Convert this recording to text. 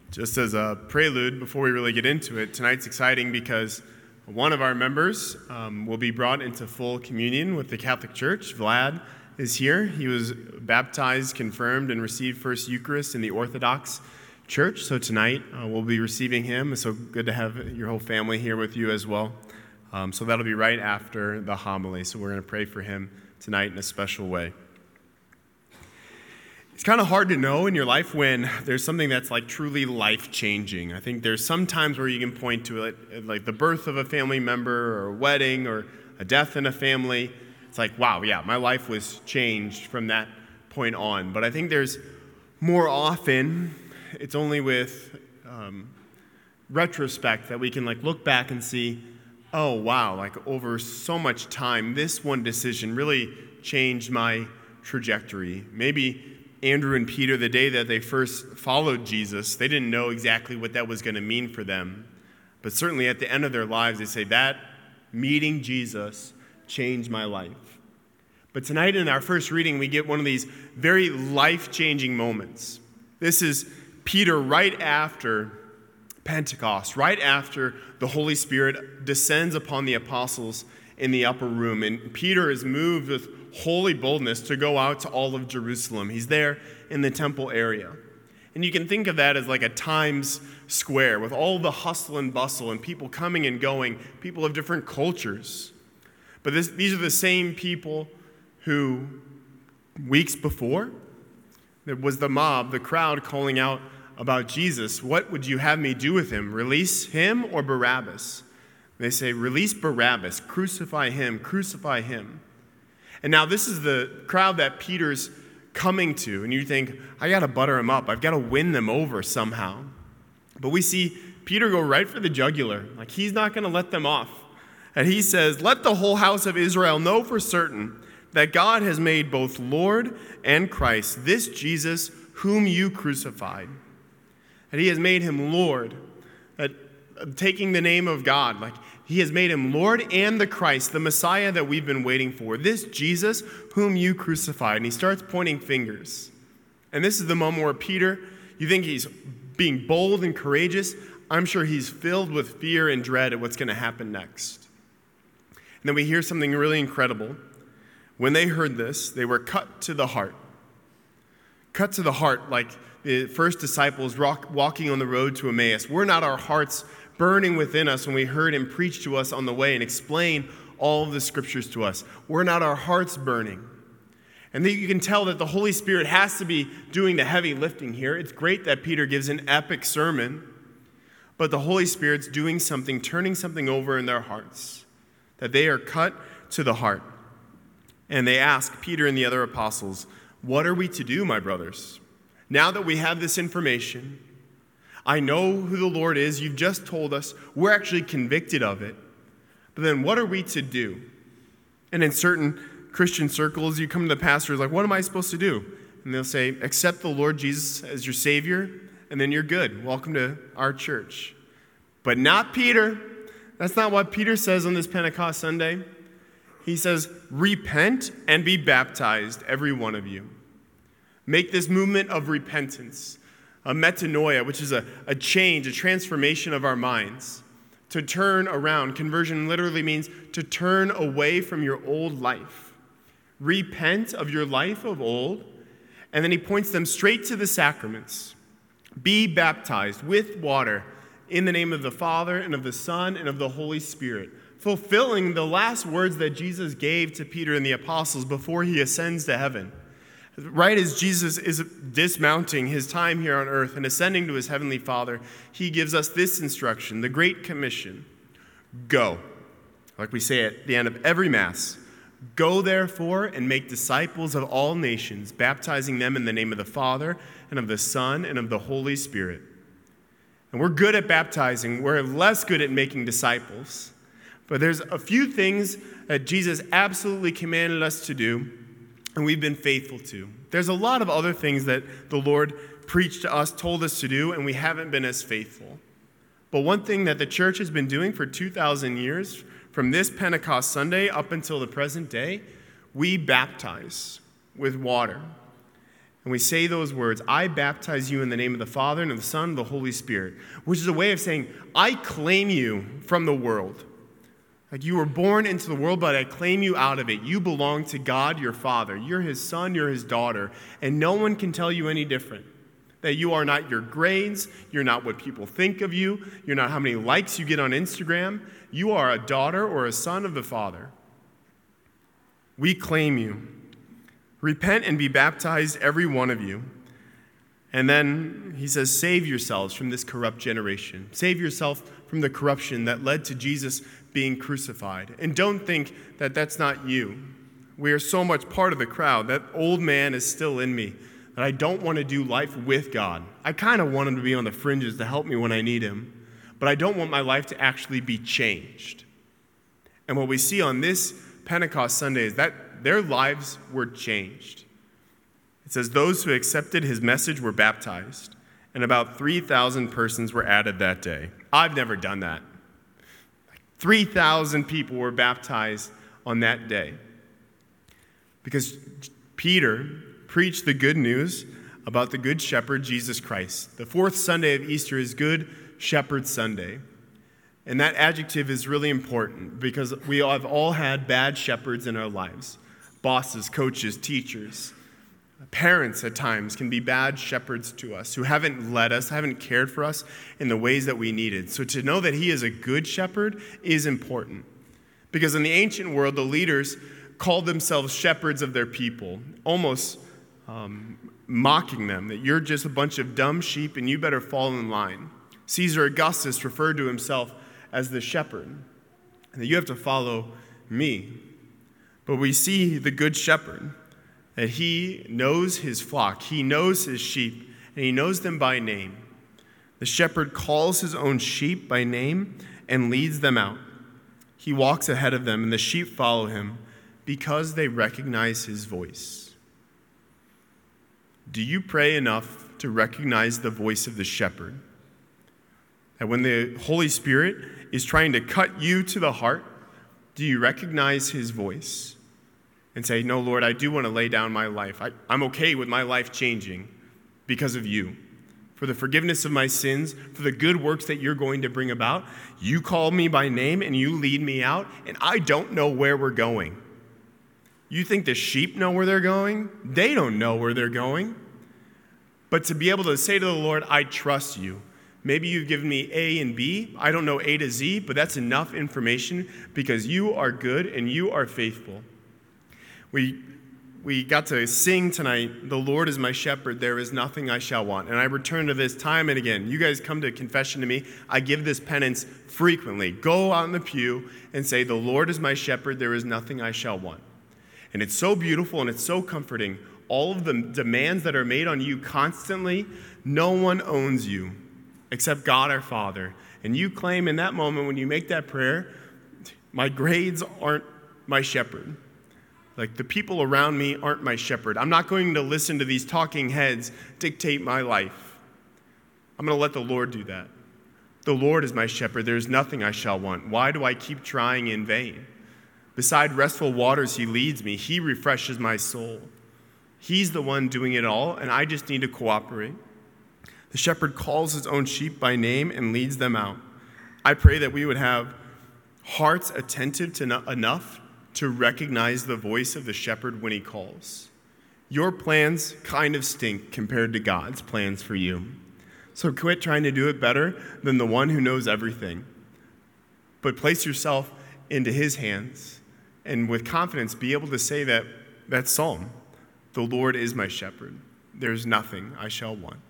Just as a prelude, before we really get into it, tonight's exciting because one of our members will be brought into full communion with the Catholic Church. Vlad is here. He was baptized, confirmed, and received First Eucharist in the Orthodox Church. So tonight we'll be receiving him. It's so good to have your whole family here with you as well. So that'll be right after the homily. So we're going to pray for him tonight in a special way. It's kind of hard to know in your life when there's something that's like truly life-changing. I think there's some times where you can point to it, like the birth of a family member or a wedding or a death in a family. It's like, wow, yeah, my life was changed from that point on. But I think there's more often, it's only with retrospect that we can like look back and see, oh, wow, like over so much time, this one decision really changed my trajectory. Maybe Andrew and Peter, the day that they first followed Jesus, they didn't know exactly what that was going to mean for them. But certainly at the end of their lives, they say, that meeting Jesus changed my life. But tonight in our first reading, we get one of these very life-changing moments. This is Peter right after Pentecost, right after the Holy Spirit descends upon the apostles in the upper room. And Peter is moved with holy boldness to go out to all of Jerusalem. He's there in the temple area. And you can think of that as like a Times Square with all the hustle and bustle and people coming and going, people of different cultures. But these are the same people who, weeks before, there was the mob, the crowd calling out about Jesus. What would you have me do with him? Release him or Barabbas? They say, release Barabbas, crucify him, crucify him. And now this is the crowd that Peter's coming to, and you think, I got to butter him up. I've got to win them over somehow. But we see Peter go right for the jugular. Like he's not going to let them off. And he says, let the whole house of Israel know for certain that God has made both Lord and Christ, this Jesus whom you crucified. And he has made him Lord, taking the name of God, like he has made him Lord and the Christ, the Messiah that we've been waiting for. This Jesus whom you crucified. And he starts pointing fingers. And this is the moment where Peter, you think he's being bold and courageous. I'm sure he's filled with fear and dread at what's going to happen next. And then we hear something really incredible. When they heard this, they were cut to the heart. Cut to the heart like the first disciples walking on the road to Emmaus. Were not our hearts burning within us when we heard him preach to us on the way and explain all of the scriptures to us? Were not our hearts burning? And then you can tell that the Holy Spirit has to be doing the heavy lifting here. It's great that Peter gives an epic sermon, but the Holy Spirit's doing something, turning something over in their hearts, that they are cut to the heart. And they ask Peter and the other apostles, what are we to do, my brothers? Now that we have this information, I know who the Lord is. You've just told us. We're actually convicted of it. But then what are we to do? And in certain Christian circles, you come to the pastors like, what am I supposed to do? And they'll say, accept the Lord Jesus as your Savior, and then you're good. Welcome to our church. But not Peter. That's not what Peter says on this Pentecost Sunday. He says, repent and be baptized, every one of you. Make this movement of repentance. A metanoia, which is a change, a transformation of our minds. To turn around. Conversion literally means to turn away from your old life. Repent of your life of old. And then he points them straight to the sacraments. Be baptized with water in the name of the Father and of the Son and of the Holy Spirit. Fulfilling the last words that Jesus gave to Peter and the apostles before he ascends to heaven. Right as Jesus is dismounting his time here on earth and ascending to his heavenly Father, he gives us this instruction, the Great Commission. Go. Like we say at the end of every Mass. Go, therefore, and make disciples of all nations, baptizing them in the name of the Father and of the Son and of the Holy Spirit. And we're good at baptizing. We're less good at making disciples. But there's a few things that Jesus absolutely commanded us to do, and we've been faithful to. There's a lot of other things that the Lord preached to us, told us to do, and we haven't been as faithful. But one thing that the church has been doing for 2,000 years, from this Pentecost Sunday up until the present day, we baptize with water. and we say those words, I baptize you in the name of the Father and of the Son and of the Holy Spirit, which is a way of saying, I claim you from the world. Like you were born into the world, but I claim you out of it. You belong to God, your Father. You're his son, you're his daughter, and no one can tell you any different. That you are not your grades, you're not what people think of you, you're not how many likes you get on Instagram. You are a daughter or a son of the Father. We claim you. Repent and be baptized, every one of you. And then he says, save yourselves from this corrupt generation. Save yourself from the corruption that led to Jesus being crucified. And don't think that that's not you. We are so much part of the crowd. That old man is still in me, that I don't want to do life with God. I kind of want him to be on the fringes to help me when I need him, but I don't want my life to actually be changed. And what we see on this Pentecost Sunday is that their lives were changed. It says those who accepted his message were baptized, and about 3,000 persons were added that day. I've never done that. 3,000 people were baptized on that day because Peter preached the good news about the Good Shepherd, Jesus Christ. The fourth Sunday of Easter is Good Shepherd Sunday. And that adjective is really important because we have all had bad shepherds in our lives. Bosses, coaches, teachers, parents at times can be bad shepherds to us who haven't led us, haven't cared for us in the ways that we needed. So to know that he is a good shepherd is important. Because in the ancient world, the leaders called themselves shepherds of their people, almost mocking them, that you're just a bunch of dumb sheep and you better fall in line. Caesar Augustus referred to himself as the shepherd, and that you have to follow me. But we see the good shepherd, that he knows his flock, he knows his sheep, and he knows them by name. The shepherd calls his own sheep by name and leads them out. He walks ahead of them, and the sheep follow him because they recognize his voice. Do you pray enough to recognize the voice of the shepherd? That when the Holy Spirit is trying to cut you to the heart, do you recognize his voice? And say, no, Lord, I do want to lay down my life. I'm okay with my life changing because of you. For the forgiveness of my sins, for the good works that you're going to bring about. You call me by name and you lead me out, and I don't know where we're going. You think the sheep know where they're going? They don't know where they're going. But to be able to say to the Lord, I trust you. Maybe you've given me A and B. I don't know A to Z, but that's enough information because you are good and you are faithful. We got to sing tonight, the Lord is my shepherd, there is nothing I shall want. And I return to this time and again. You guys come to confession to me. I give this penance frequently. Go out in the pew and say, the Lord is my shepherd, there is nothing I shall want. And it's so beautiful and it's so comforting. All of the demands that are made on you constantly, no one owns you except God our Father. And you claim in that moment when you make that prayer, my grades aren't my shepherd. Like the people around me aren't my shepherd. I'm not going to listen to these talking heads dictate my life. I'm going to let the Lord do that. The Lord is my shepherd. There is nothing I shall want. Why do I keep trying in vain? Beside restful waters, he leads me. He refreshes my soul. He's the one doing it all, and I just need to cooperate. The shepherd calls his own sheep by name and leads them out. I pray that we would have hearts attentive to enough to recognize the voice of the shepherd when he calls. Your plans kind of stink compared to God's plans for you. So quit trying to do it better than the one who knows everything. But place yourself into his hands and with confidence be able to say that psalm, the Lord is my shepherd. There's nothing I shall want.